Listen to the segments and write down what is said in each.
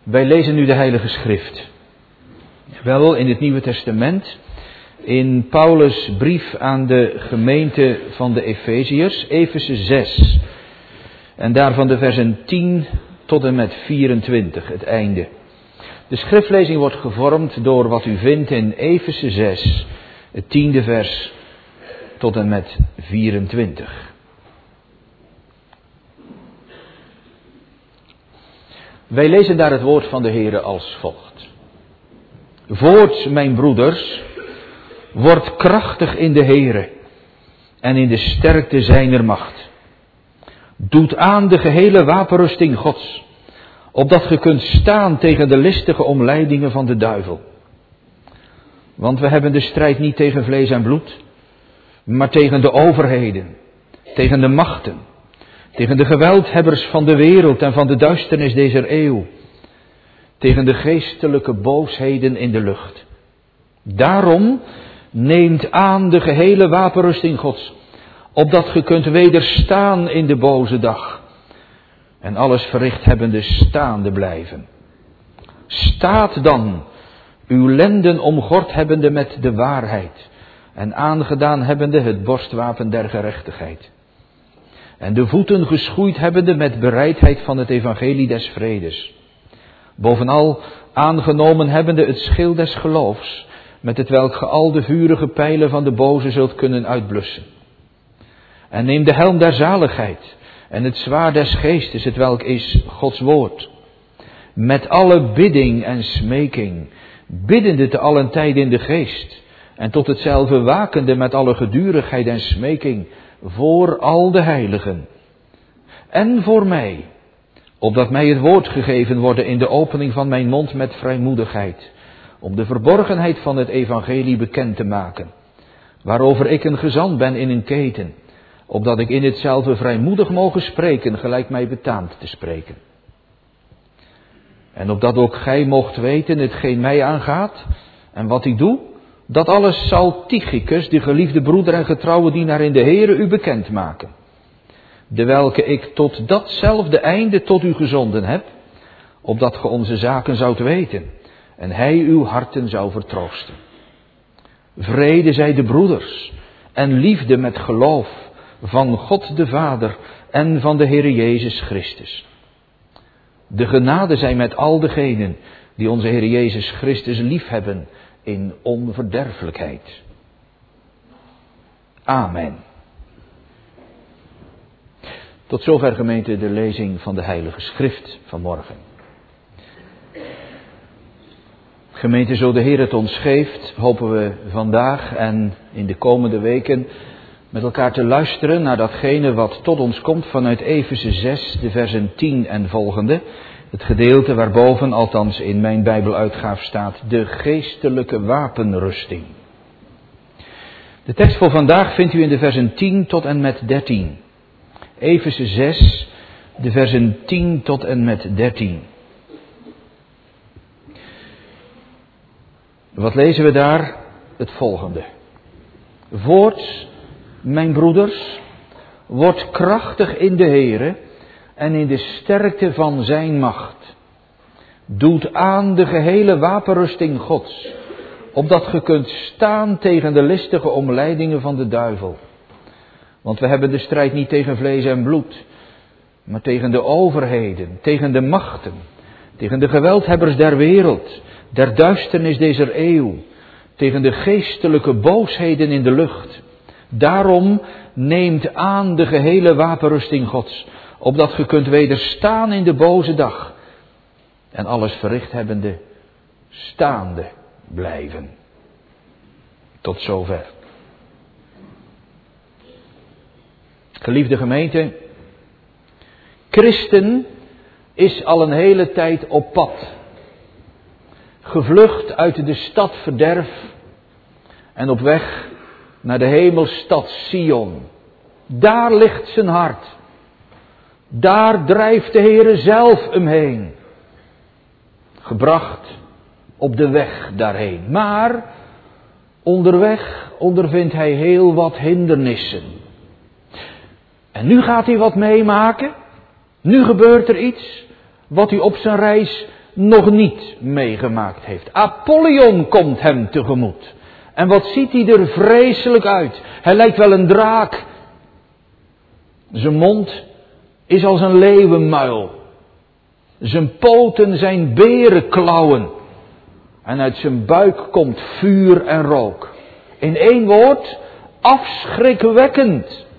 Wij lezen nu de Heilige Schrift. Wel in het Nieuwe Testament, in Paulus' brief aan de gemeente van de Efeziërs, Efeze 6. En daarvan de versen 10 tot en met 24, het einde. De schriftlezing wordt gevormd door wat u vindt in Efeze 6, het 10e vers tot en met 24. Wij lezen daar het woord van de Heere als volgt. Voorts, mijn broeders, wordt krachtig in de Heere en in de sterkte zijner macht. Doet aan de gehele wapenrusting Gods, opdat ge kunt staan tegen de listige omleidingen van de duivel. Want we hebben de strijd niet tegen vlees en bloed, maar tegen de overheden, tegen de machten, tegen de geweldhebbers van de wereld en van de duisternis deze eeuw, tegen de geestelijke boosheden in de lucht. Daarom neemt aan de gehele wapenrusting Gods, opdat ge kunt wederstaan in de boze dag en alles verricht hebbende staande blijven. Staat dan, uw lenden omgord hebbende met de waarheid en aangedaan hebbende het borstwapen der gerechtigheid. En de voeten geschoeid hebbende met bereidheid van het evangelie des vredes. Bovenal aangenomen hebbende het schild des geloofs, met het welk ge al de vurige pijlen van de boze zult kunnen uitblussen. En neem de helm der zaligheid en het zwaard des geestes, het welk is Gods woord. Met alle bidding en smeking, biddende te allen tijden in de geest, en tot hetzelfde wakende met alle gedurigheid en smeking, voor al de heiligen. En voor mij, opdat mij het woord gegeven worden in de opening van mijn mond met vrijmoedigheid, om de verborgenheid van het evangelie bekend te maken, waarover ik een gezant ben in een keten, opdat ik in hetzelfde vrijmoedig mogen spreken, gelijk mij betaamt te spreken. En opdat ook gij mocht weten hetgeen mij aangaat, en wat ik doe, dat alles zal Tychicus, de geliefde broeder en getrouwe dienaar in de Heere, u bekend maken. De welke ik tot datzelfde einde tot u gezonden heb, opdat ge onze zaken zoudt weten, en hij uw harten zou vertroosten. Vrede zij de broeders, en liefde met geloof, van God de Vader en van de Heere Jezus Christus. De genade zij met al degenen die onze Heer Jezus Christus liefhebben in onverderfelijkheid. Amen. Tot zover, gemeente, de lezing van de Heilige Schrift vanmorgen. Gemeente, zo de Heer het ons geeft, hopen we vandaag en in de komende weken met elkaar te luisteren naar datgene wat tot ons komt vanuit Efeze 6, de versen 10 en volgende. Het gedeelte waarboven, althans in mijn Bijbeluitgaaf staat, de geestelijke wapenrusting. De tekst voor vandaag vindt u in de versen 10 tot en met 13. Efeze 6, de versen 10 tot en met 13. Wat lezen we daar? Het volgende. Voorts, mijn broeders, wordt krachtig in de Heere en in de sterkte van zijn macht. Doet aan de gehele wapenrusting Gods, opdat ge kunt staan tegen de listige omleidingen van de duivel. Want we hebben de strijd niet tegen vlees en bloed, maar tegen de overheden, tegen de machten, tegen de geweldhebbers der wereld, der duisternis deze eeuw, tegen de geestelijke boosheden in de lucht. Daarom neemt aan de gehele wapenrusting Gods, opdat ge kunt wederstaan in de boze dag en alles verricht hebbende staande blijven. Tot zover. Geliefde gemeente, christen is al een hele tijd op pad. Gevlucht uit de stad verderf en op weg naar de hemelstad Sion. Daar ligt zijn hart. Daar drijft de Heere zelf hem heen. Gebracht op de weg daarheen. Maar onderweg ondervindt hij heel wat hindernissen. En nu gaat hij wat meemaken. Nu gebeurt er iets wat hij op zijn reis nog niet meegemaakt heeft. Apollyon komt hem tegemoet. En wat ziet hij er vreselijk uit. Hij lijkt wel een draak. Zijn mond is als een leeuwenmuil. Zijn poten zijn berenklauwen. En uit zijn buik komt vuur en rook. In één woord, afschrikwekkend.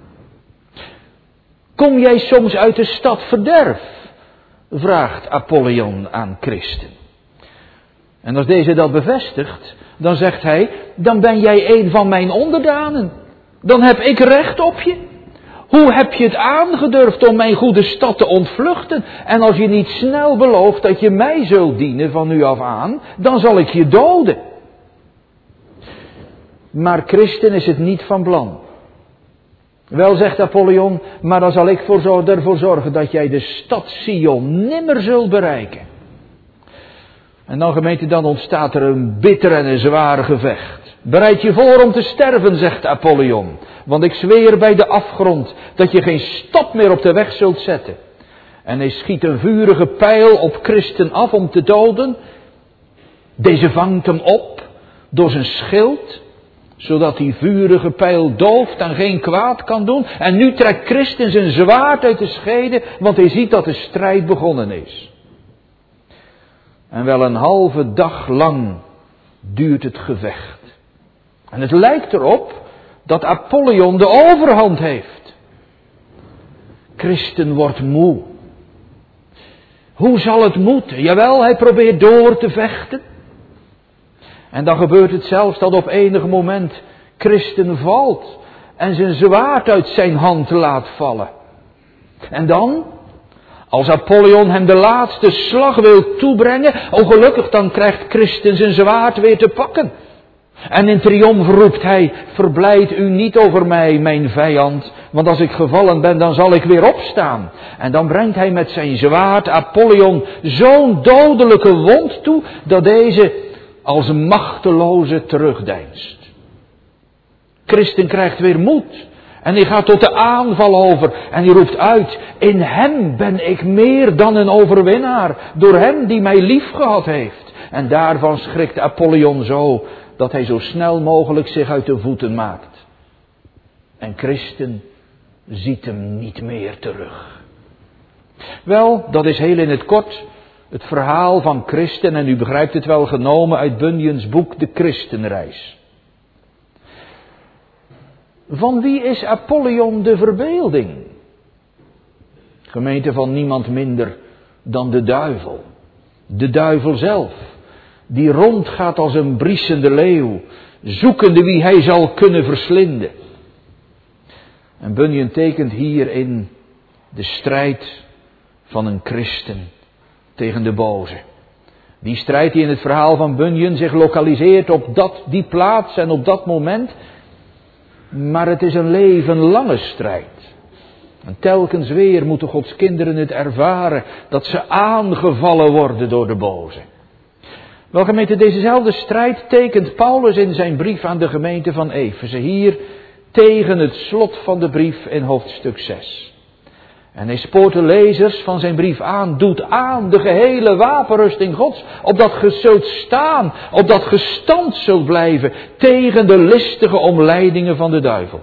Kom jij soms uit de stad verderf? Vraagt Apollyon aan Christen. En als deze dat bevestigt, dan zegt hij, dan ben jij een van mijn onderdanen. Dan heb ik recht op je. Hoe heb je het aangedurfd om mijn goede stad te ontvluchten? En als je niet snel belooft dat je mij zult dienen van nu af aan, dan zal ik je doden. Maar Christen is het niet van plan. Wel, zegt Apollyon, maar dan zal ik ervoor zorgen dat jij de stad Sion nimmer zult bereiken. En dan gemeente, dan ontstaat er een bitter en een zwaar gevecht. Bereid je voor om te sterven, zegt Apollyon. Want ik zweer bij de afgrond dat je geen stap meer op de weg zult zetten. En hij schiet een vurige pijl op Christen af om te doden. Deze vangt hem op door zijn schild, zodat die vurige pijl dooft en geen kwaad kan doen. En nu trekt Christen zijn zwaard uit de schede, want hij ziet dat de strijd begonnen is. En wel een halve dag lang duurt het gevecht. En het lijkt erop dat Apollyon de overhand heeft. Christen wordt moe. Hoe zal het moeten? Jawel, hij probeert door te vechten. En dan gebeurt het zelfs dat op enig moment Christen valt en zijn zwaard uit zijn hand laat vallen. En dan, als Apollyon hem de laatste slag wil toebrengen, gelukkig dan krijgt Christen zijn zwaard weer te pakken. En in triomf roept hij, verblijd u niet over mij, mijn vijand, want als ik gevallen ben, dan zal ik weer opstaan. En dan brengt hij met zijn zwaard Apollyon zo'n dodelijke wond toe, dat deze als een machteloze terugdeinst. Christen krijgt weer moed. En hij gaat tot de aanval over. En hij roept uit, in hem ben ik meer dan een overwinnaar. Door hem die mij lief gehad heeft. En daarvan schrikt Apollyon zo, dat hij zo snel mogelijk zich uit de voeten maakt. En Christen ziet hem niet meer terug. Wel, dat is heel in het kort het verhaal van Christen, en u begrijpt het wel, genomen uit Bunyan's boek De Christenreis. Van wie is Apollyon de verbeelding? Gemeente, van niemand minder dan de duivel. De duivel zelf, die rondgaat als een briesende leeuw, zoekende wie hij zal kunnen verslinden. En Bunyan tekent hierin de strijd van een christen tegen de boze. Die strijd die in het verhaal van Bunyan zich lokaliseert op die plaats en op dat moment. Maar het is een levenlange strijd. En telkens weer moeten Gods kinderen het ervaren dat ze aangevallen worden door de boze. Wel gemeente, dezezelfde strijd tekent Paulus in zijn brief aan de gemeente van Efeze. Hier tegen het slot van de brief in hoofdstuk 6. En hij spoort de lezers van zijn brief aan, doet aan de gehele wapenrusting Gods, opdat ge zult staan, opdat ge stand zult blijven tegen de listige omleidingen van de duivel.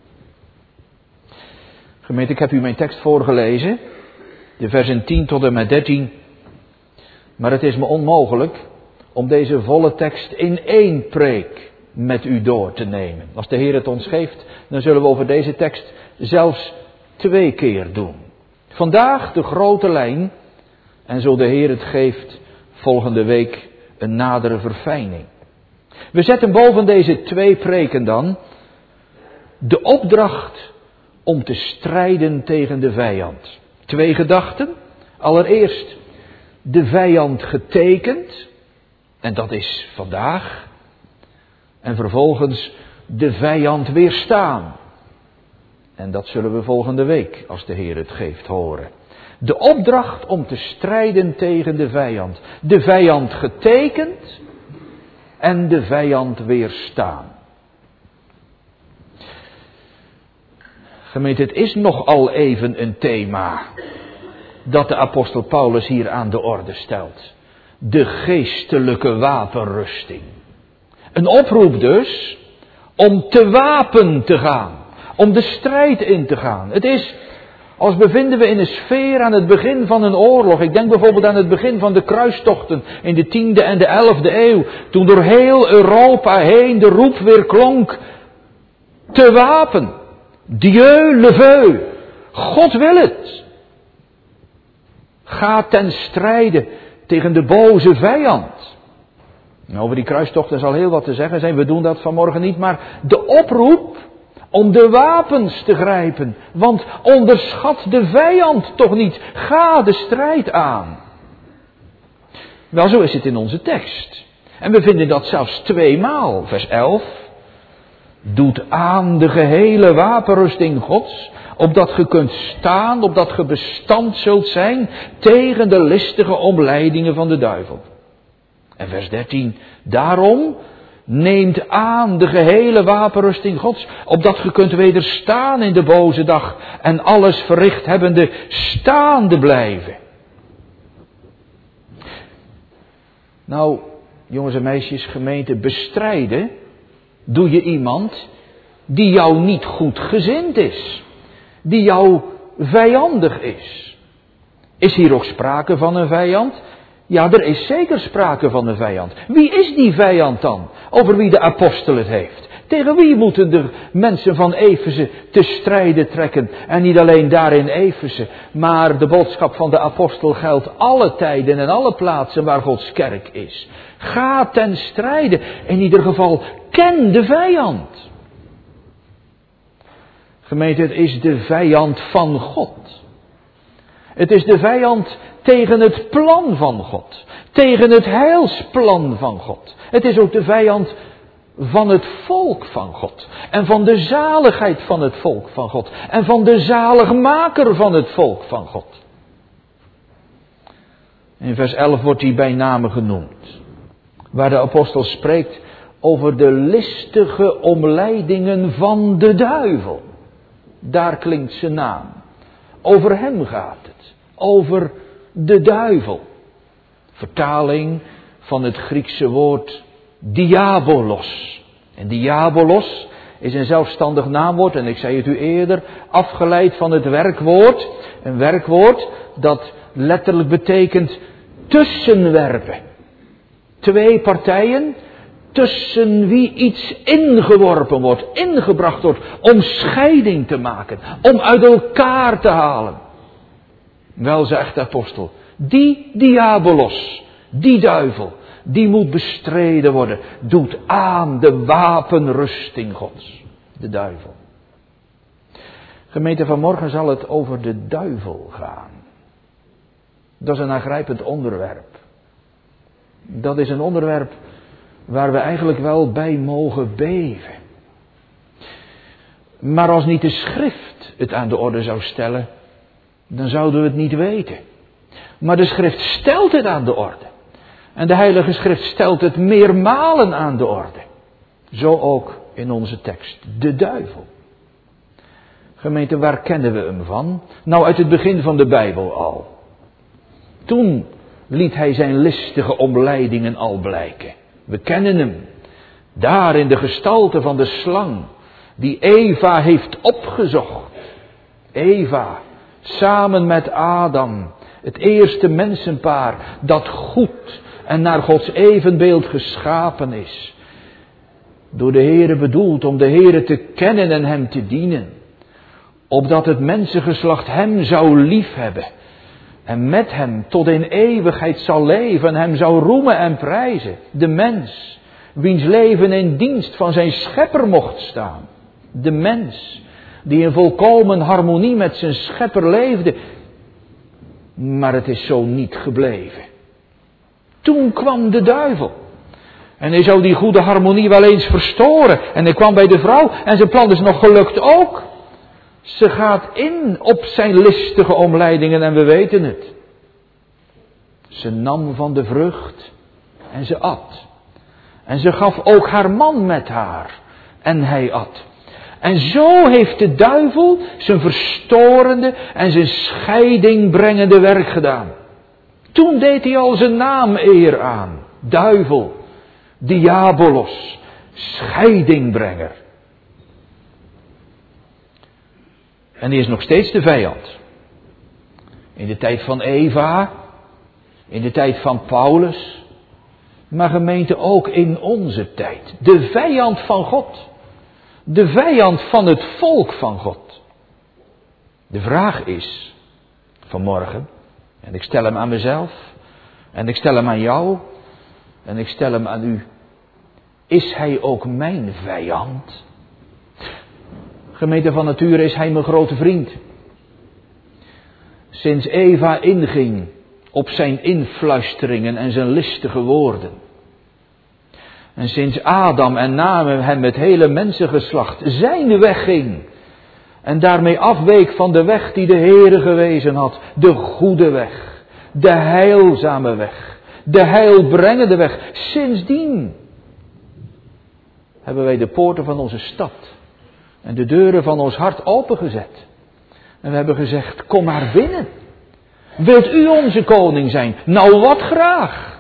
Gemeente, ik heb u mijn tekst voorgelezen, de versen 10 tot en met 13, maar het is me onmogelijk om deze volle tekst in één preek met u door te nemen. Als de Heer het ons geeft, dan zullen we over deze tekst zelfs 2 keer doen. Vandaag de grote lijn, en zo de Heer het geeft, volgende week een nadere verfijning. We zetten boven deze 2 preken dan de opdracht om te strijden tegen de vijand. 2 gedachten. Allereerst de vijand getekend, en dat is vandaag. En vervolgens de vijand weerstaan. En dat zullen we volgende week, als de Heer het geeft, horen. De opdracht om te strijden tegen de vijand. De vijand getekend en de vijand weerstaan. Gemeente, het is nogal even een thema. dat de apostel Paulus hier aan de orde stelt. De geestelijke wapenrusting. Een oproep dus om te wapen te gaan. Om de strijd in te gaan. Het is, als bevinden we in een sfeer aan het begin van een oorlog. Ik denk bijvoorbeeld aan het begin van de kruistochten in de 10e en de 11e eeuw. Toen door heel Europa heen de roep weer klonk. Te wapen. Dieu le veut. God wil het. Ga ten strijde tegen de boze vijand. Nou, over die kruistochten zal heel wat te zeggen zijn. We doen dat vanmorgen niet. Maar de oproep om de wapens te grijpen. Want onderschat de vijand toch niet. Ga de strijd aan. Wel, zo is het in onze tekst. En we vinden dat zelfs 2 maal. Vers 11. Doet aan de gehele wapenrusting Gods. Opdat ge kunt staan, opdat ge bestand zult zijn tegen de listige omleidingen van de duivel. En vers 13. Daarom neemt aan de gehele wapenrusting Gods, opdat ge kunt wederstaan in de boze dag en alles verricht hebbende staande blijven. Nou, jongens en meisjes, gemeente, bestrijden doe je iemand die jou niet goed gezind is. Die jou vijandig is. Is hier ook sprake van een vijand? Ja, er is zeker sprake van een vijand. Wie is die vijand dan? Over wie de apostel het heeft. Tegen wie moeten de mensen van Efeze te strijden trekken? En niet alleen daar in Efeze. Maar de boodschap van de apostel geldt alle tijden en alle plaatsen waar Gods kerk is. Ga ten strijde. In ieder geval, ken de vijand. Gemeente, het is de vijand van God. Het is de vijand tegen het plan van God. Tegen het heilsplan van God. Het is ook de vijand van het volk van God. En van de zaligheid van het volk van God. En van de zaligmaker van het volk van God. In vers 11 wordt hij bij name genoemd. Waar de apostel spreekt over de listige omleidingen van de duivel. Daar klinkt zijn naam. Over hem gaat het. Over de duivel. Vertaling van het Griekse woord diabolos. En diabolos is een zelfstandig naamwoord. En ik zei het u eerder. Afgeleid van het werkwoord. Een werkwoord dat letterlijk betekent tussenwerpen. 2 partijen. Tussen wie iets ingeworpen wordt, ingebracht wordt, om scheiding te maken, om uit elkaar te halen. Wel, zegt de apostel, die diabolos, die duivel, die moet bestreden worden. Doet aan de wapenrusting Gods, de duivel. Gemeente, vanmorgen zal het over de duivel gaan. Dat is een aangrijpend onderwerp. Dat is een onderwerp waar we eigenlijk wel bij mogen beven. Maar als niet de schrift het aan de orde zou stellen, dan zouden we het niet weten. Maar de schrift stelt het aan de orde. En de Heilige Schrift stelt het meermalen aan de orde. Zo ook in onze tekst. De duivel. Gemeente, waar kennen we hem van? Nou, uit het begin van de Bijbel al. Toen liet hij zijn listige omleidingen al blijken. We kennen hem. Daar in de gestalte van de slang. Die Eva heeft opgezocht. Eva. Samen met Adam. Het eerste mensenpaar. Dat goed en naar Gods evenbeeld geschapen is. Door de Heere bedoeld om de Heere te kennen en hem te dienen. Opdat het mensengeslacht hem zou liefhebben. En met hem tot in eeuwigheid zal leven en hem zou roemen en prijzen. De mens, wiens leven in dienst van zijn schepper mocht staan. De mens, die in volkomen harmonie met zijn schepper leefde. Maar het is zo niet gebleven. Toen kwam de duivel. En hij zou die goede harmonie wel eens verstoren. En hij kwam bij de vrouw en zijn plan is nog gelukt ook. Ze gaat in op zijn listige omleidingen en we weten het. Ze nam van de vrucht en ze at. En ze gaf ook haar man met haar en hij at. En zo heeft de duivel zijn verstorende en zijn scheidingbrengende werk gedaan. Toen deed hij al zijn naam eer aan. Duivel, diabolos, scheidingbrenger. En die is nog steeds de vijand. In de tijd van Eva, in de tijd van Paulus, maar gemeente ook in onze tijd. De vijand van God. De vijand van het volk van God. De vraag is, vanmorgen, en ik stel hem aan mezelf, en ik stel hem aan jou, en ik stel hem aan u. Is hij ook mijn vijand? Gemeente, van nature is hij mijn grote vriend. Sinds Eva inging op zijn influisteringen en zijn listige woorden. En sinds Adam en na hem het hele mensengeslacht zijn weg ging. En daarmee afweek van de weg die de Heere gewezen had. De goede weg. De heilzame weg. De heilbrengende weg. Sindsdien hebben wij de poorten van onze stad en de deuren van ons hart opengezet. En we hebben gezegd, kom maar binnen. Wilt u onze koning zijn? Nou, wat graag.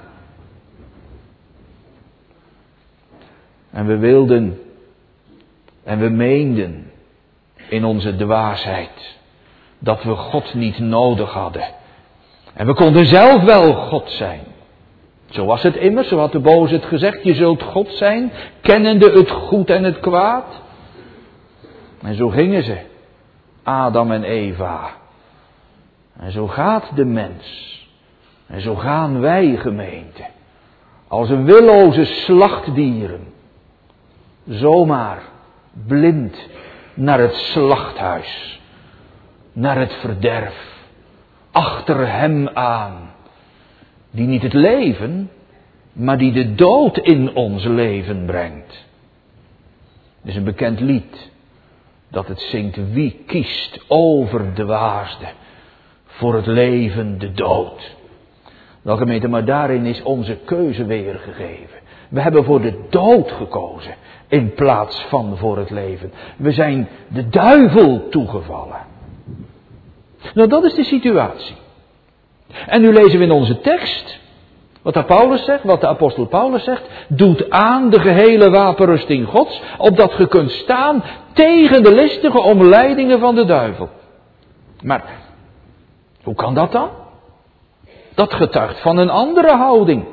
En we wilden en we meenden in onze dwaasheid dat we God niet nodig hadden. En we konden zelf wel God zijn. Zo was het immers, zo had de boze het gezegd, je zult God zijn, kennende het goed en het kwaad. En zo gingen ze, Adam en Eva. En zo gaat de mens. En zo gaan wij, gemeente. Als een willoze slachtdieren. Zomaar blind naar het slachthuis. Naar het verderf. Achter hem aan. Die niet het leven, maar die de dood in ons leven brengt. Het is een bekend lied. Dat het zingt, wie kiest over de dwaasde. Voor het leven de dood. Wel gemeente, maar daarin is onze keuze weergegeven. We hebben voor de dood gekozen. In plaats van voor het leven. We zijn de duivel toegevallen. Nou, dat is de situatie. En nu lezen we in onze tekst. Wat de Paulus zegt, wat de apostel Paulus zegt. Doet aan de gehele wapenrusting Gods. Opdat ge kunt staan tegen de listige omleidingen van de duivel. Maar hoe kan dat dan? Dat getuigt van een andere houding.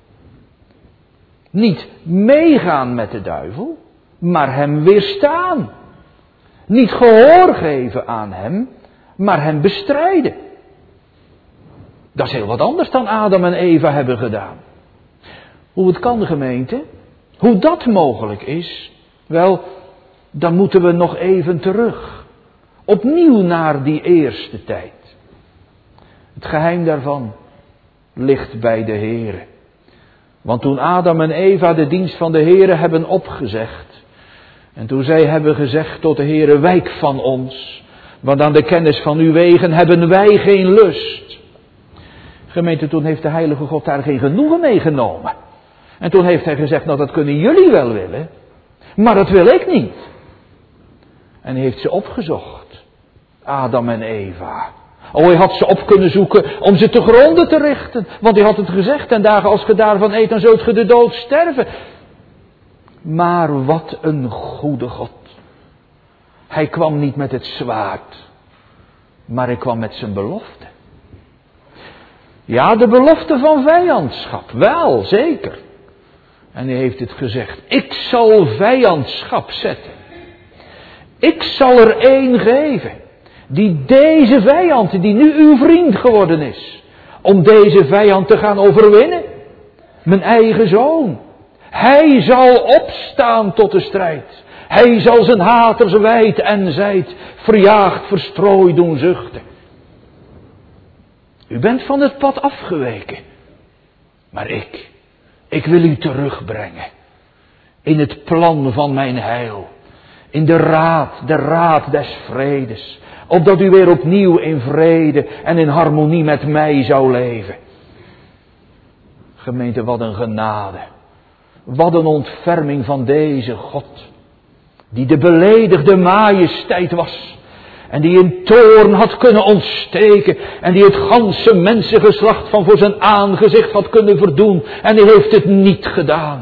Niet meegaan met de duivel, maar hem weerstaan. Niet gehoor geven aan hem, maar hem bestrijden. Dat is heel wat anders dan Adam en Eva hebben gedaan. Hoe het kan, gemeente, hoe dat mogelijk is, wel, dan moeten we nog even terug. Opnieuw naar die eerste tijd. Het geheim daarvan ligt bij de Heere. Want toen Adam en Eva de dienst van de Heere hebben opgezegd. En toen zij hebben gezegd tot de Heere, wijk van ons. Want aan de kennis van uw wegen hebben wij geen lust. Gemeente, toen heeft de Heilige God daar geen genoegen mee genomen. En toen heeft hij gezegd, nou dat kunnen jullie wel willen. Maar dat wil ik niet. En hij heeft ze opgezocht. Adam en Eva. Oh, hij had ze op kunnen zoeken om ze te gronden te richten. Want hij had het gezegd, en dagen als ge daarvan eet, dan zult ge de dood sterven. Maar wat een goede God. Hij kwam niet met het zwaard, maar hij kwam met zijn belofte. Ja, de belofte van vijandschap, wel, zeker. En hij heeft het gezegd, ik zal vijandschap zetten. Ik zal er één geven. Die deze vijand, die nu uw vriend geworden is. Om deze vijand te gaan overwinnen. Mijn eigen zoon. Hij zal opstaan tot de strijd. Hij zal zijn haters wijd en zijd, verjaagd, verstrooid doen zuchten. U bent van het pad afgeweken. Maar ik wil u terugbrengen. In het plan van mijn heil. In de raad des vredes. Opdat u weer opnieuw in vrede en in harmonie met mij zou leven. Gemeente, wat een genade. Wat een ontferming van deze God. Die de beledigde majesteit was. En die in toorn had kunnen ontsteken. En die het ganse mensengeslacht van voor zijn aangezicht had kunnen verdoen. En die heeft het niet gedaan.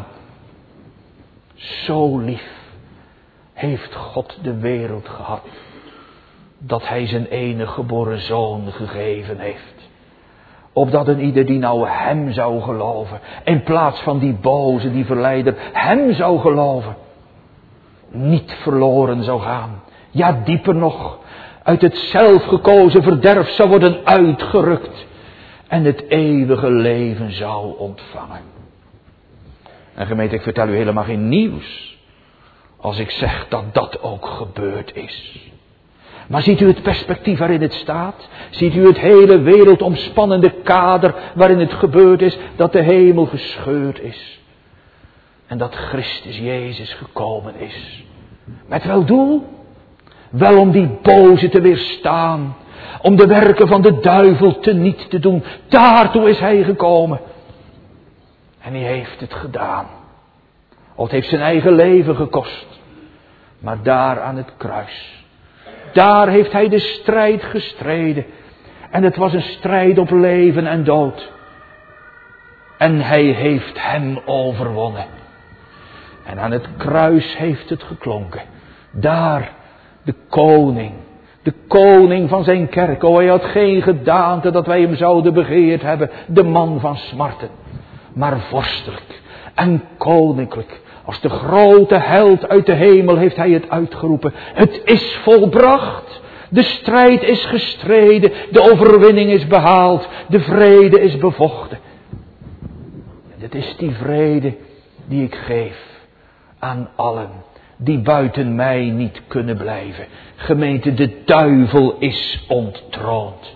Zo lief heeft God de wereld gehad. Dat hij zijn enige geboren zoon gegeven heeft. Opdat een ieder die nou hem zou geloven. In plaats van die boze, die verleider. Hem zou geloven. Niet verloren zou gaan. Ja, dieper nog. Uit het zelfgekozen verderf zou worden uitgerukt. En het eeuwige leven zou ontvangen. En gemeente, ik vertel u helemaal geen nieuws. Als ik zeg dat dat ook gebeurd is. Maar ziet u het perspectief waarin het staat? Ziet u het hele wereldomspannende kader waarin het gebeurd is? Dat de hemel gescheurd is. En dat Christus Jezus gekomen is. Met welk doel? Wel om die boze te weerstaan. Om de werken van de duivel teniet te doen. Daartoe is hij gekomen. En hij heeft het gedaan. Het heeft zijn eigen leven gekost. Maar daar aan het kruis. Daar heeft hij de strijd gestreden. En het was een strijd op leven en dood. En hij heeft hem overwonnen. En aan het kruis heeft het geklonken. Daar de koning. De koning van zijn kerk. O, hij had geen gedaante dat wij hem zouden begeerd hebben. De man van smarten. Maar vorstelijk en koninklijk. Als de grote held uit de hemel heeft hij het uitgeroepen. Het is volbracht. De strijd is gestreden. De overwinning is behaald. De vrede is bevochten. En het is die vrede die ik geef aan allen die buiten mij niet kunnen blijven. Gemeente, de duivel is onttroond.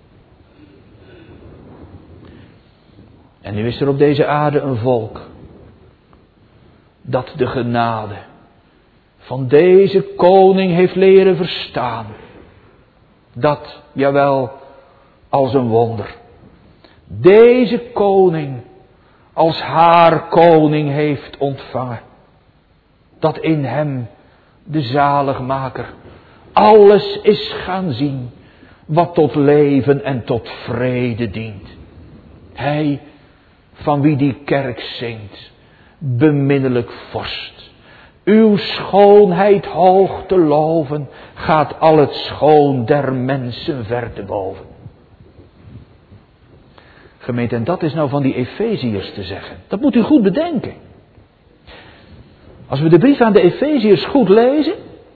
En nu is er op deze aarde een volk dat de genade van deze koning heeft leren verstaan. Dat, jawel, als een wonder. Deze koning als haar koning heeft ontvangen. Dat in hem, de zaligmaker, alles is gaan zien wat tot leven en tot vrede dient. Hij van wie die kerk zingt, beminnelijk vorst. Uw schoonheid hoog te loven, gaat al het schoon der mensen ver te boven. Gemeente, en dat is nou van die Efeziërs te zeggen. Dat moet u goed bedenken. Als we de brief aan de Efeziërs goed lezen,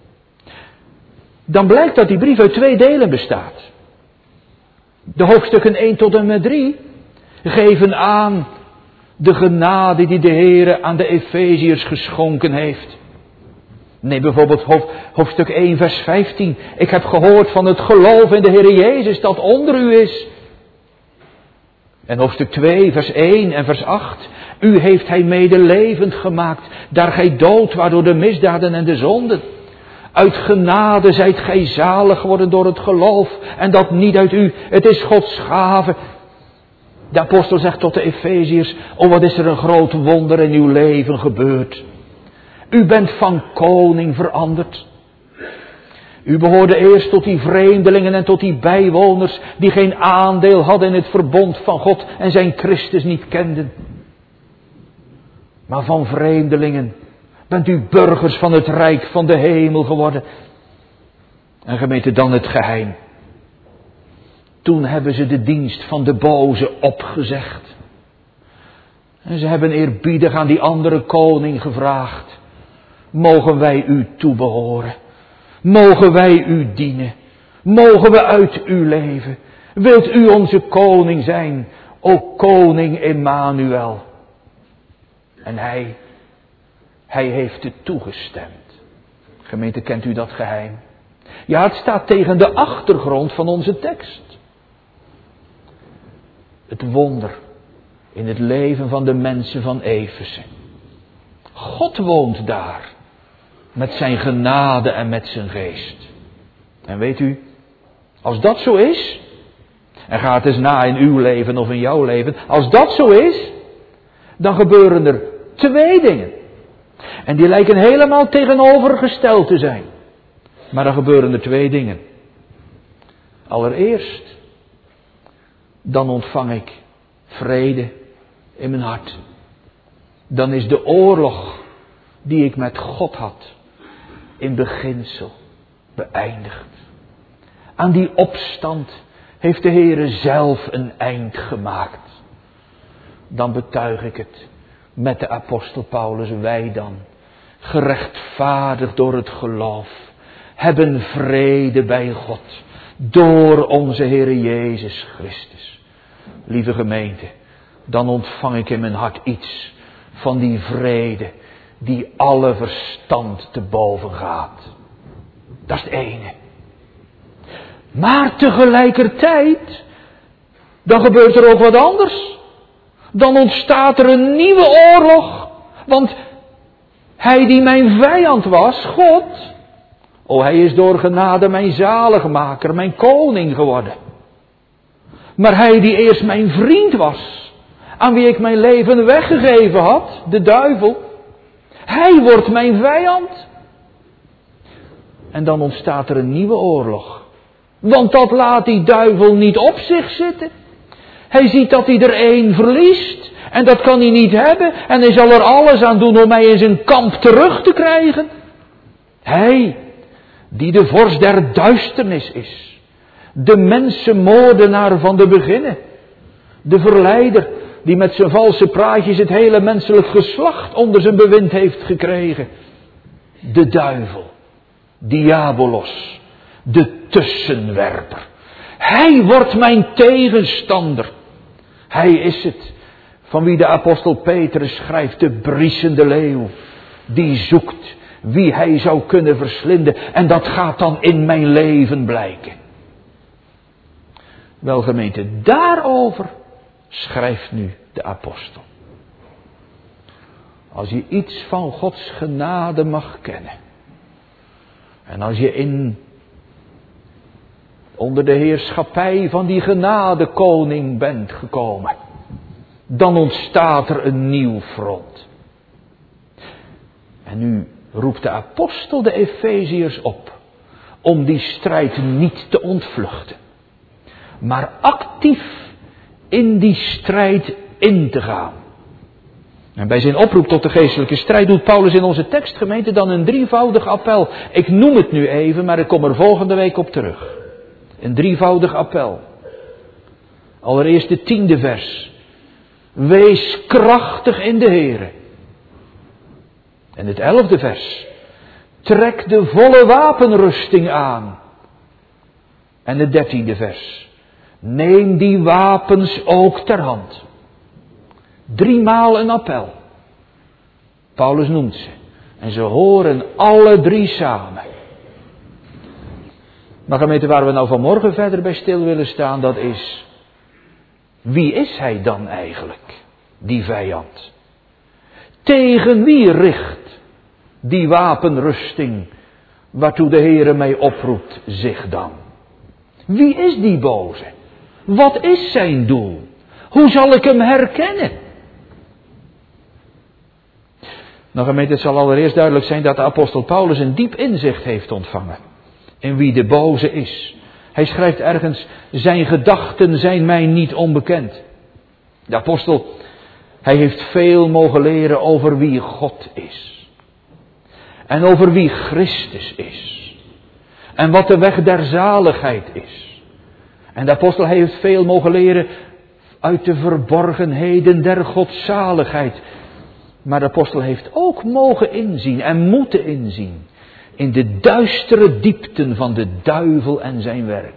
dan blijkt dat die brief uit 2 delen bestaat. De hoofdstukken 1 tot en met 3 geven aan de genade die de Heere aan de Efeziërs geschonken heeft. Neem bijvoorbeeld hoofdstuk 1 vers 15. Ik heb gehoord van het geloof in de Heere Jezus dat onder u is. En hoofdstuk 2 vers 1 en vers 8. U heeft hij mede levend gemaakt, daar gij dood waart door de misdaden en de zonden. Uit genade zijt gij zalig geworden door het geloof. En dat niet uit u, het is Gods gave. De apostel zegt tot de Efeziërs, oh wat is er een groot wonder in uw leven gebeurd. U bent van koning veranderd. U behoorde eerst tot die vreemdelingen en tot die bijwoners die geen aandeel hadden in het verbond van God en zijn Christus niet kenden. Maar van vreemdelingen bent u burgers van het rijk van de hemel geworden. En gemeente, dan het geheim. Toen hebben ze de dienst van de boze opgezegd. En ze hebben eerbiedig aan die andere koning gevraagd. Mogen wij u toebehoren? Mogen wij u dienen? Mogen we uit u leven? Wilt u onze koning zijn, o koning Emmanuel? En hij heeft het toegestemd. Gemeente, kent u dat geheim? Ja, het staat tegen de achtergrond van onze tekst. Het wonder in het leven van de mensen van Efeze. God woont daar. Met zijn genade en met zijn geest. En weet u, als dat zo is, en ga het eens na in uw leven of in jouw leven. Als dat zo is, dan gebeuren er 2 dingen. En die lijken helemaal tegenovergesteld te zijn. Maar dan gebeuren er 2 dingen. Allereerst, dan ontvang ik vrede in mijn hart. Dan is de oorlog die ik met God had in beginsel beëindigd. Aan die opstand heeft de Heere zelf een eind gemaakt. Dan betuig ik het met de apostel Paulus. Wij dan, gerechtvaardigd door het geloof, hebben vrede bij God door onze Heere Jezus Christus. Lieve gemeente, dan ontvang ik in mijn hart iets van die vrede die alle verstand te boven gaat. Dat is het ene. Maar tegelijkertijd, dan gebeurt er ook wat anders. Dan ontstaat er een nieuwe oorlog. Want hij die mijn vijand was, God, hij is door genade mijn zaligmaker, mijn koning geworden. Maar hij die eerst mijn vriend was, aan wie ik mijn leven weggegeven had, de duivel, hij wordt mijn vijand. En dan ontstaat er een nieuwe oorlog. Want dat laat die duivel niet op zich zitten. Hij ziet dat hij er 1 verliest. En dat kan hij niet hebben. En hij zal er alles aan doen om mij in zijn kamp terug te krijgen. Hij, die de vorst der duisternis is. De mensenmoordenaar van de beginnen. De verleider, die met zijn valse praatjes het hele menselijk geslacht onder zijn bewind heeft gekregen. De duivel, diabolos, de tussenwerper. Hij wordt mijn tegenstander. Hij is het van wie de apostel Petrus schrijft, de briesende leeuw, die zoekt wie hij zou kunnen verslinden. En dat gaat dan in mijn leven blijken. Wel gemeente, daarover schrijft nu de apostel. Als je iets van Gods genade mag kennen. En als je onder de heerschappij van die genadekoning bent gekomen. Dan ontstaat er een nieuw front. En nu roept de apostel de Efeziërs op. Om die strijd niet te ontvluchten. Maar actief in die strijd in te gaan. En bij zijn oproep tot de geestelijke strijd doet Paulus in onze tekstgemeente dan een 3voudig appel. Ik noem het nu even, maar ik kom er volgende week op terug. Een 3voudig appel. Allereerst de 10e vers. Wees krachtig in de Here. En het 11e vers. Trek de volle wapenrusting aan. En het 13e vers. Neem die wapens ook ter hand. 3 maal een appel. Paulus noemt ze. En ze horen alle 3 samen. Maar gemeente, waar we nou vanmorgen verder bij stil willen staan, dat is... Wie is hij dan eigenlijk, die vijand? Tegen wie richt die wapenrusting waartoe de Heere mij oproept zich dan? Wie is die boze? Wat is zijn doel? Hoe zal ik hem herkennen? Nou gemeente, het zal allereerst duidelijk zijn dat de apostel Paulus een diep inzicht heeft ontvangen in wie de boze is. Hij schrijft ergens, zijn gedachten zijn mij niet onbekend. De apostel, hij heeft veel mogen leren over wie God is. En over wie Christus is. En wat de weg der zaligheid is. En de apostel heeft veel mogen leren uit de verborgenheden der godzaligheid. Maar de apostel heeft ook mogen inzien en moeten inzien in de duistere diepten van de duivel en zijn werk.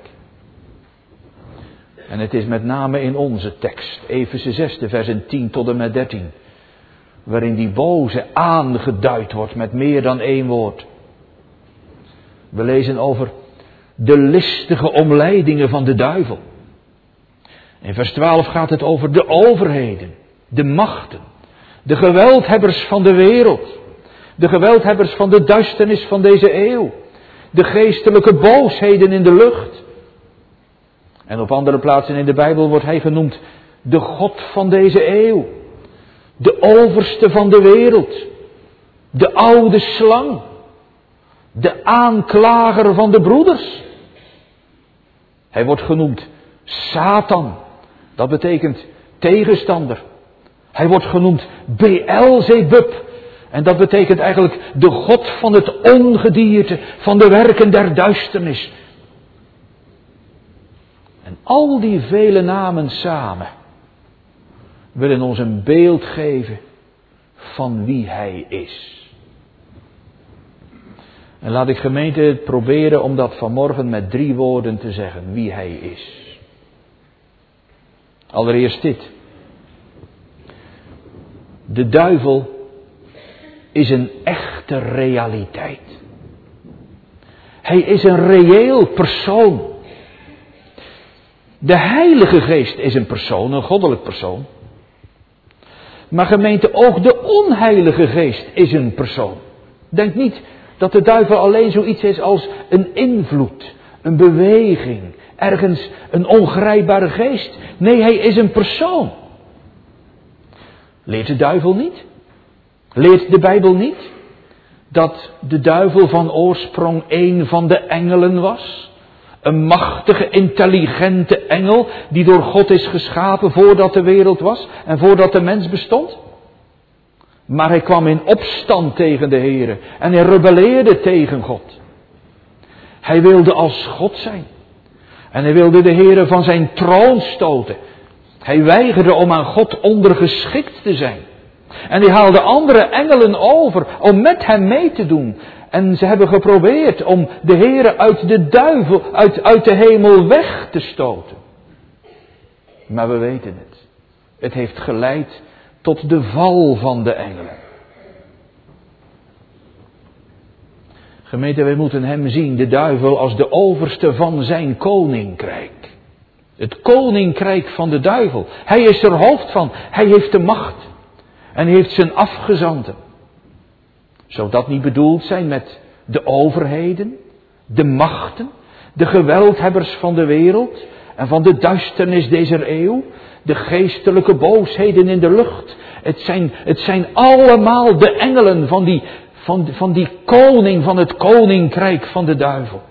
En het is met name in onze tekst, Efeze 6, versen 10 tot en met 13, waarin die boze aangeduid wordt met meer dan 1 woord. We lezen over de listige omleidingen van de duivel. In vers 12 gaat het over de overheden, de machten, de geweldhebbers van de wereld, de geweldhebbers van de duisternis van deze eeuw, de geestelijke boosheden in de lucht. En op andere plaatsen in de Bijbel wordt hij genoemd de God van deze eeuw, de overste van de wereld, De oude slang. De aanklager van de broeders. Hij wordt genoemd Satan. Dat betekent tegenstander. Hij wordt genoemd Beelzebub. En dat betekent eigenlijk de god van het ongedierte, van de werken der duisternis. En al die vele namen samen willen ons een beeld geven van wie hij is. En laat ik gemeente proberen om dat vanmorgen met 3 woorden te zeggen, wie hij is. Allereerst dit. De duivel is een echte realiteit. Hij is een reëel persoon. De Heilige Geest is een persoon, een goddelijk persoon. Maar gemeente, ook de onheilige geest is een persoon. Denk niet dat de duivel alleen zoiets is als een invloed, een beweging, ergens een ongrijpbare geest. Nee, hij is een persoon. Leert de duivel niet? Leert de Bijbel niet dat de duivel van oorsprong een van de engelen was? Een machtige, intelligente engel die door God is geschapen voordat de wereld was en voordat de mens bestond. Maar hij kwam in opstand tegen de Heere en hij rebelleerde tegen God. Hij wilde als God zijn. En hij wilde de Heere van zijn troon stoten. Hij weigerde om aan God ondergeschikt te zijn. En hij haalde andere engelen over om met hem mee te doen. En ze hebben geprobeerd om de Heere uit de duivel, uit de hemel weg te stoten. Maar we weten het. Het heeft geleid tot de val van de engelen. Gemeente, wij moeten hem zien, de duivel, als de overste van zijn koninkrijk. Het koninkrijk van de duivel. Hij is er hoofd van. Hij heeft de macht. En hij heeft zijn afgezanten. Zou dat niet bedoeld zijn met de overheden, de machten, de geweldhebbers van de wereld en van de duisternis deze eeuw, de geestelijke boosheden in de lucht. Het zijn allemaal de engelen van die koning, van het koninkrijk van de duivel.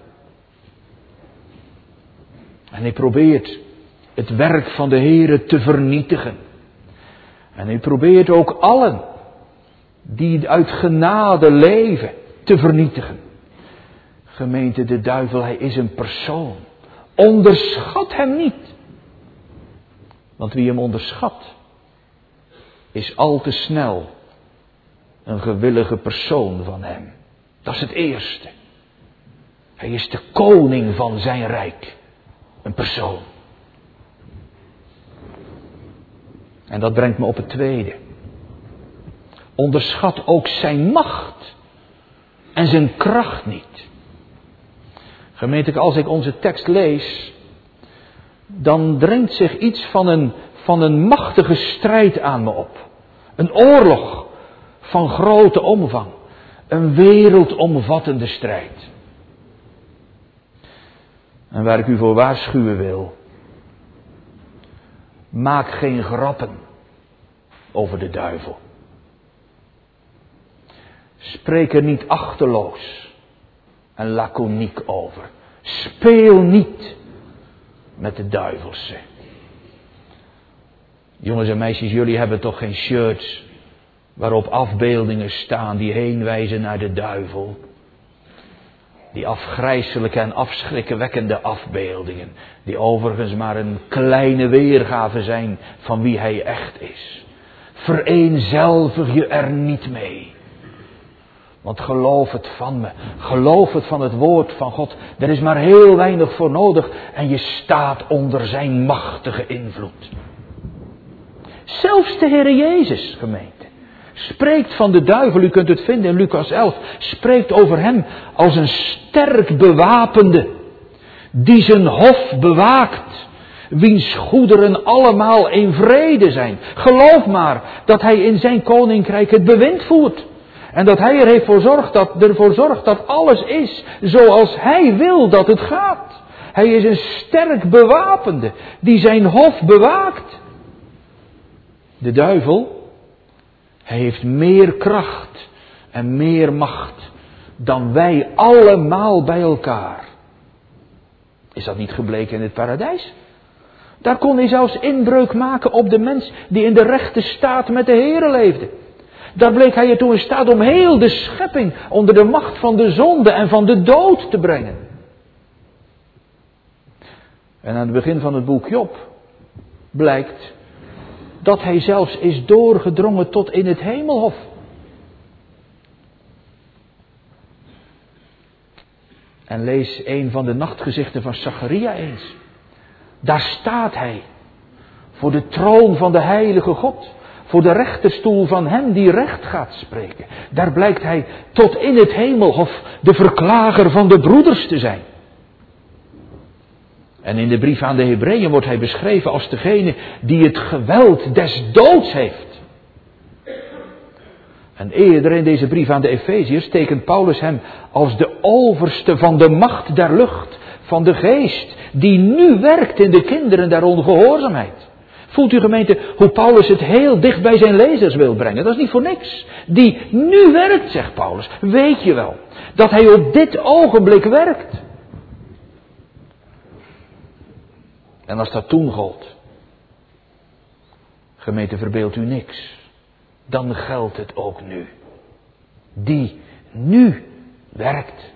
En hij probeert het werk van de Heere te vernietigen. En hij probeert ook allen die uit genade leven te vernietigen. Gemeente, de duivel, hij is een persoon. Onderschat hem niet. Want wie hem onderschat, is al te snel een gewillige persoon van hem. Dat is het eerste. Hij is de koning van zijn rijk. Een persoon. En dat brengt me op het tweede. Onderschat ook zijn macht en zijn kracht niet. Gemeente, als ik onze tekst lees, dan dringt zich iets van een machtige strijd aan me op. Een oorlog van grote omvang. Een wereldomvattende strijd. En waar ik u voor waarschuwen wil. Maak geen grappen over de duivel. Spreek er niet achterloos en laconiek over. Speel niet met de duivelse. Jongens en meisjes, jullie hebben toch geen shirts waarop afbeeldingen staan die heen wijzen naar de duivel. Die afgrijselijke en afschrikwekkende afbeeldingen, die overigens maar een kleine weergave zijn van wie hij echt is. Vereenzelvig je er niet mee. Want geloof het van me, geloof het van het woord van God. Er is maar heel weinig voor nodig en je staat onder zijn machtige invloed. Zelfs de Heer Jezus, gemeente, spreekt van de duivel, u kunt het vinden in Lucas 11, spreekt over hem als een sterk bewapende, die zijn hof bewaakt, wiens goederen allemaal in vrede zijn. Geloof maar dat hij in zijn koninkrijk het bewind voert. En dat hij ervoor zorgt dat alles is zoals hij wil dat het gaat. Hij is een sterk bewapende, die zijn hof bewaakt. De duivel, hij heeft meer kracht en meer macht dan wij allemaal bij elkaar. Is dat niet gebleken in het paradijs? Daar kon hij zelfs inbreuk maken op de mens die in de rechte staat met de Heere leefde. Daar bleek hij ertoe in staat om heel de schepping onder de macht van de zonde en van de dood te brengen. En aan het begin van het boek Job blijkt dat hij zelfs is doorgedrongen tot in het hemelhof. En lees een van de nachtgezichten van Zacharia eens. Daar staat hij voor de troon van de heilige God. Voor de rechterstoel van hem die recht gaat spreken. Daar blijkt hij tot in het hemelhof de verklager van de broeders te zijn. En in de brief aan de Hebreeën wordt hij beschreven als degene die het geweld des doods heeft. En eerder in deze brief aan de Efeziërs tekent Paulus hem als de overste van de macht der lucht, van de geest, die nu werkt in de kinderen der ongehoorzaamheid. Voelt u gemeente hoe Paulus het heel dicht bij zijn lezers wil brengen? Dat is niet voor niks. Die nu werkt, zegt Paulus. Weet je wel dat hij op dit ogenblik werkt? En als dat toen gold, gemeente, verbeeldt u niks. Dan geldt het ook nu. Die nu werkt.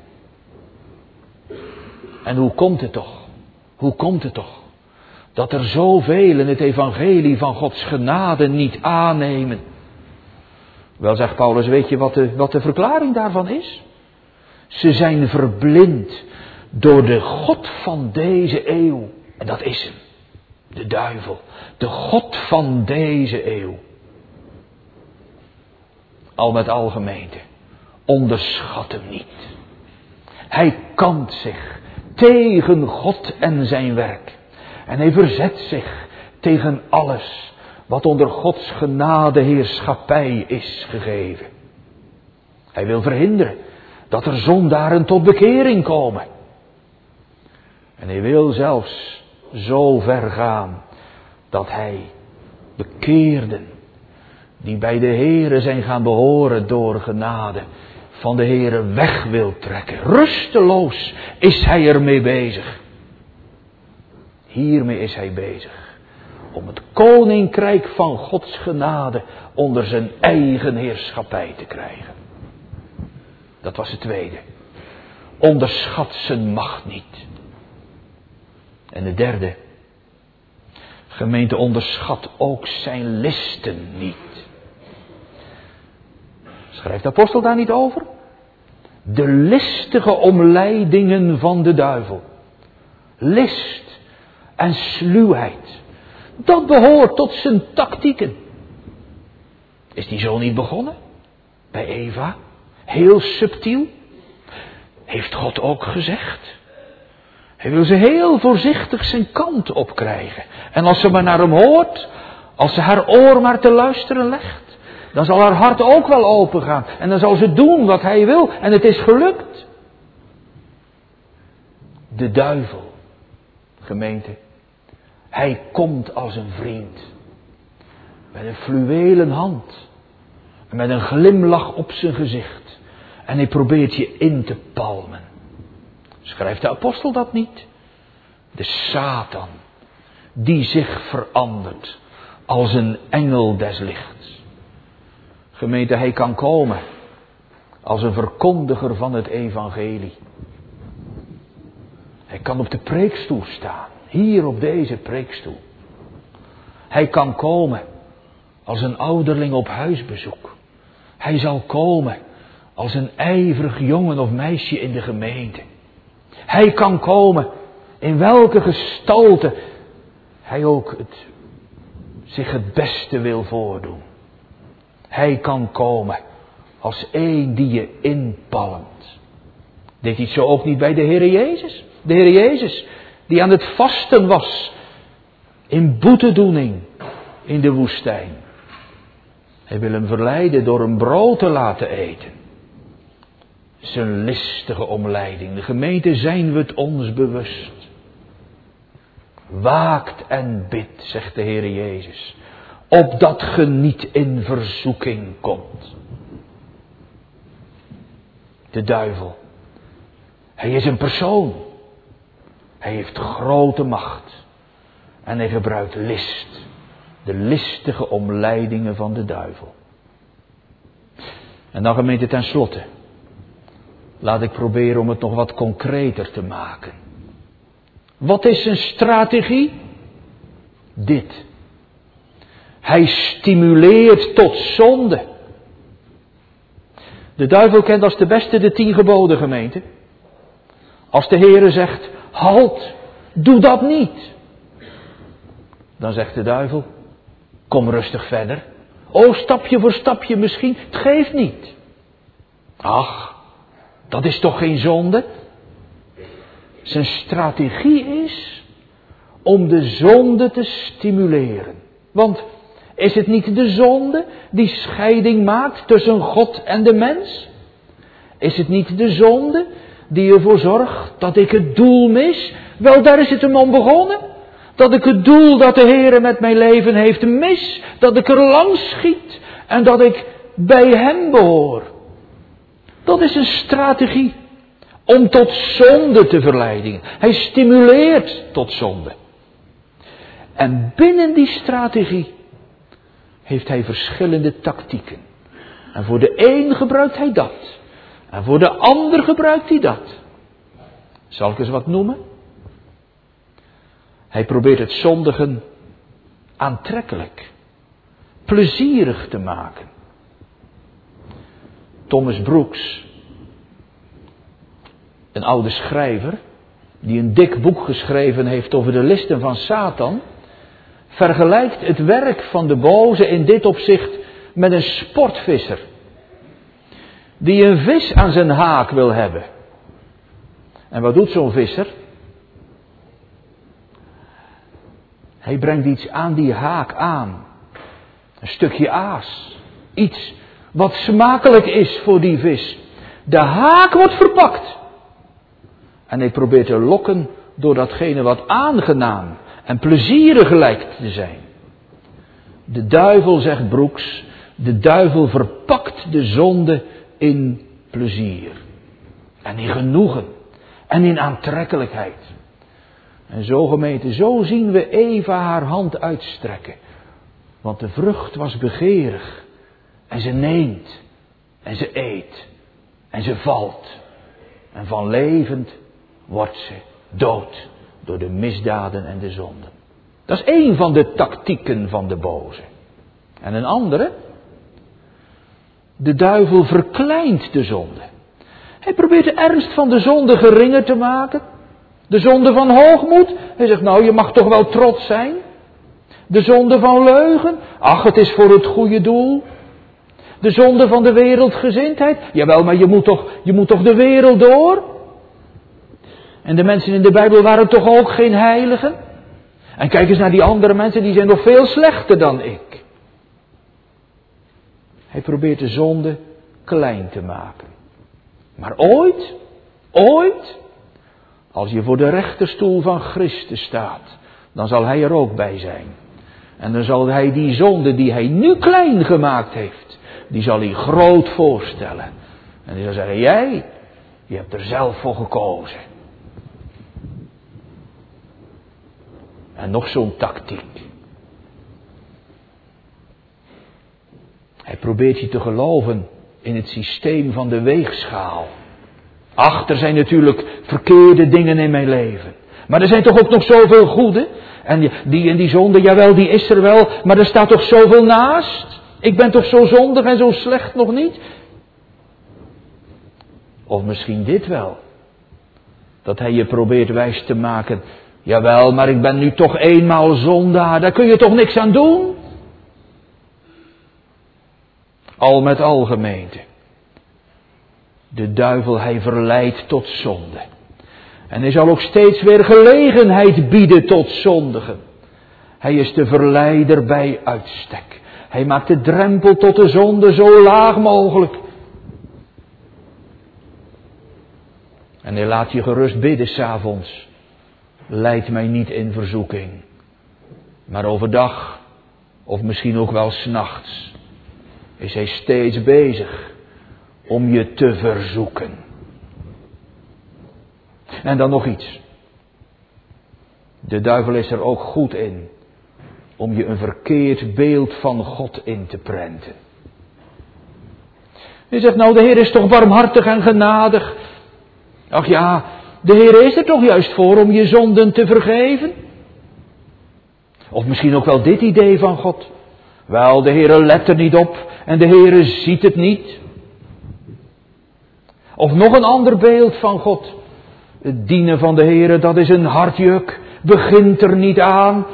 En hoe komt het toch? Hoe komt het toch? Dat er zoveel in het evangelie van Gods genade niet aannemen. Wel, zegt Paulus, weet je wat de verklaring daarvan is? Ze zijn verblind door de God van deze eeuw. En dat is hem. De duivel. De God van deze eeuw. Al met al, gemeente. Onderschat hem niet. Hij kant zich tegen God en zijn werk. En hij verzet zich tegen alles wat onder Gods genade heerschappij is gegeven. Hij wil verhinderen dat er zondaren tot bekering komen. En hij wil zelfs zo ver gaan dat hij bekeerden die bij de Heere zijn gaan behoren door genade, van de Heere weg wil trekken. Rusteloos is hij ermee bezig. Hiermee is hij bezig. Om het koninkrijk van Gods genade onder zijn eigen heerschappij te krijgen. Dat was het tweede. Onderschat zijn macht niet. En de derde. Gemeente, onderschat ook zijn listen niet. Schrijft de apostel daar niet over? De listige omleidingen van de duivel. List en sluwheid. Dat behoort tot zijn tactieken. Is die zo niet begonnen? Bij Eva? Heel subtiel? Heeft God ook gezegd? Hij wil ze heel voorzichtig zijn kant op krijgen. En als ze maar naar hem hoort, als ze haar oor maar te luisteren legt, dan zal haar hart ook wel open gaan. En dan zal ze doen wat hij wil. En het is gelukt. De duivel, gemeente, hij komt als een vriend. Met een fluwelen hand. En met een glimlach op zijn gezicht. En hij probeert je in te palmen. Schrijft de apostel dat niet? De Satan, die zich verandert als een engel des lichts. Gemeente, hij kan komen als een verkondiger van het evangelie. Hij kan op de preekstoel staan, hier op deze preekstoel. Hij kan komen als een ouderling op huisbezoek. Hij zal komen als een ijverig jongen of meisje in de gemeente. Hij kan komen in welke gestalte hij ook zich het beste wil voordoen. Hij kan komen als een die je inpalmt. Deed hij het zo ook niet bij de Heere Jezus? De Heere Jezus die aan het vasten was in boetedoening in de woestijn. Hij wil hem verleiden door een brood te laten eten. Zijn listige omleiding. De gemeente, zijn we het ons bewust. Waakt en bidt, zegt de Heere Jezus, opdat ge niet in verzoeking komt. de duivel. Hij is een persoon. Hij heeft grote macht. En hij gebruikt list. De listige omleidingen van de duivel. En dan gemeente ten slotte. Laat ik proberen om het nog wat concreter te maken. Wat is zijn strategie? Dit. Hij stimuleert tot zonde. De duivel kent als de beste de 10 geboden, gemeente. Als de Heere zegt, halt, doe dat niet. Dan zegt de duivel, kom rustig verder. Stapje voor stapje misschien, het geeft niet. Ach, dat is toch geen zonde? Zijn strategie is om de zonde te stimuleren. Want is het niet de zonde die scheiding maakt tussen God en de mens? Is het niet de zonde die ervoor zorgt dat ik het doel mis? Wel, daar is het hem om begonnen. Dat ik het doel dat de Heere met mijn leven heeft mis. Dat ik er langs schiet en dat ik bij hem behoor. Dat is een strategie om tot zonde te verleiden. Hij stimuleert tot zonde. En binnen die strategie heeft hij verschillende tactieken. En voor de een gebruikt hij dat. En voor de ander gebruikt hij dat. Zal ik eens wat noemen? Hij probeert het zondigen aantrekkelijk, plezierig te maken. Thomas Brooks, een oude schrijver, die een dik boek geschreven heeft over de listen van Satan, vergelijkt het werk van de boze in dit opzicht met een sportvisser, die een vis aan zijn haak wil hebben. En wat doet zo'n visser? Hij brengt iets aan die haak aan. Een stukje aas. Iets wat smakelijk is voor die vis. De haak wordt verpakt. En hij probeert te lokken door datgene wat aangenaam en plezierig lijkt te zijn. De duivel, zegt Brooks, de duivel verpakt de zonde in plezier. En in genoegen. En in aantrekkelijkheid. En zo gemeente, zo zien we Eva haar hand uitstrekken. Want de vrucht was begeerig. En ze neemt. En ze eet. En ze valt. En van levend wordt ze dood. Door de misdaden en de zonden. Dat is één van de tactieken van de boze. En een andere. De duivel verkleint de zonde. Hij probeert de ernst van de zonde geringer te maken. De zonde van hoogmoed. Hij zegt, nou, je mag toch wel trots zijn. De zonde van leugen. Ach, het is voor het goede doel. De zonde van de wereldgezindheid. Jawel, maar je moet toch de wereld door. En de mensen in de Bijbel waren toch ook geen heiligen. En kijk eens naar die andere mensen, die zijn nog veel slechter dan ik. Hij probeert de zonde klein te maken. Maar ooit, als je voor de rechterstoel van Christus staat, dan zal hij er ook bij zijn. En dan zal hij die zonde die hij nu klein gemaakt heeft, die zal hij groot voorstellen. En hij zal zeggen, jij, je hebt er zelf voor gekozen. En nog zo'n tactiek. Hij probeert je te geloven in het systeem van de weegschaal. Ach, er zijn natuurlijk verkeerde dingen in mijn leven. Maar er zijn toch ook nog zoveel goede. En die zonde, jawel, die is er wel. Maar er staat toch zoveel naast. Ik ben toch zo zondig en zo slecht nog niet. Of misschien dit wel. Dat hij je probeert wijs te maken. Jawel, maar ik ben nu toch eenmaal zondaar. Daar kun je toch niks aan doen? Al met al, gemeente. De duivel, hij verleidt tot zonde. En hij zal ook steeds weer gelegenheid bieden tot zondigen. Hij is de verleider bij uitstek. Hij maakt de drempel tot de zonde zo laag mogelijk. En hij laat je gerust bidden 's avonds. Leid mij niet in verzoeking. Maar overdag, of misschien ook wel 's nachts, is hij steeds bezig om je te verzoeken. En dan nog iets. De duivel is er ook goed in om je een verkeerd beeld van God in te prenten. Je zegt nou, de Heer is toch barmhartig en genadig. Ach ja, de Heer is er toch juist voor om je zonden te vergeven? Of misschien ook wel dit idee van God. Wel, de Heer let er niet op en de Heer ziet het niet. Of nog een ander beeld van God. Het dienen van de Heer, dat is een hartjuk. Begint er niet aan.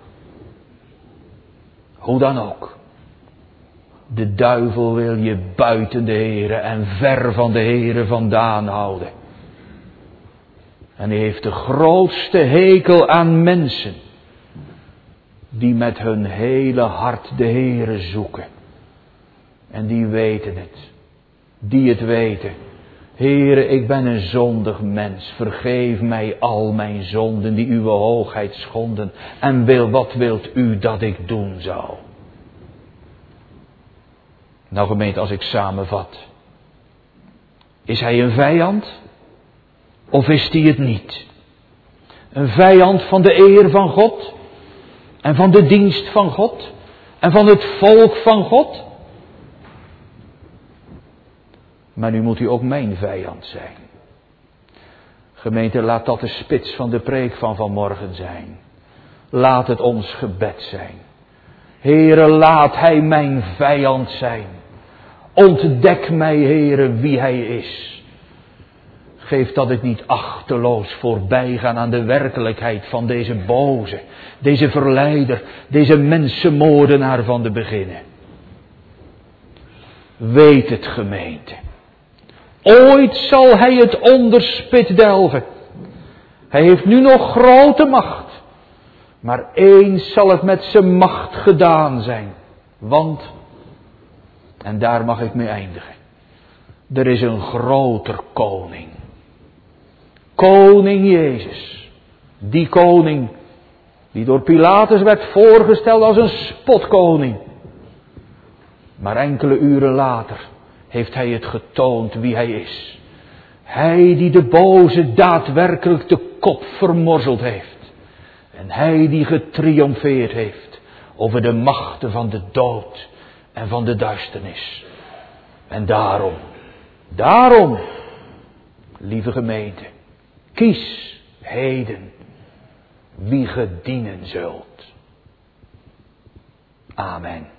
Hoe dan ook. De duivel wil je buiten de Heer en ver van de Heer vandaan houden. En hij heeft de grootste hekel aan mensen die met hun hele hart de Heere zoeken. En die weten het. Die het weten. Heere, ik ben een zondig mens. Vergeef mij al mijn zonden die uw hoogheid schonden. En wat wilt u dat ik doen zou? Nou gemeente, als ik samenvat. Is hij een vijand? Of is hij het niet? Een vijand van de eer van God? En van de dienst van God? En van het volk van God? Maar nu moet u ook mijn vijand zijn. Gemeente, laat dat de spits van de preek van vanmorgen zijn. Laat het ons gebed zijn. Heere, laat hij mijn vijand zijn. Ontdek mij, Heere, wie hij is. Geef dat ik niet achteloos voorbij ga aan de werkelijkheid van deze boze, deze verleider, deze mensenmoordenaar van de beginnen. Weet het, gemeente. Ooit zal hij het onderspit delven. Hij heeft nu nog grote macht. Maar eens zal het met zijn macht gedaan zijn. Want, en daar mag ik mee eindigen. Er is een groter koning. Koning Jezus. Die koning die door Pilatus werd voorgesteld als een spotkoning. Maar enkele uren later heeft hij het getoond wie hij is. Hij die de boze daadwerkelijk de kop vermorzeld heeft. En hij die getriomfeerd heeft over de machten van de dood en van de duisternis. En daarom, lieve gemeente, kies heden wie ge dienen zult. Amen.